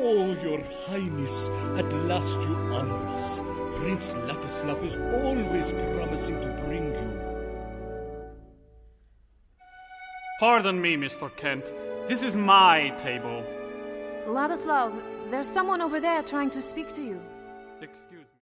Oh, your highness, at last you honor us. Prince Ladislav is always promising to bring you. Pardon me, Mr. Kent. This is my table. Ladislav, there's someone over there trying to speak to you. Excuse me.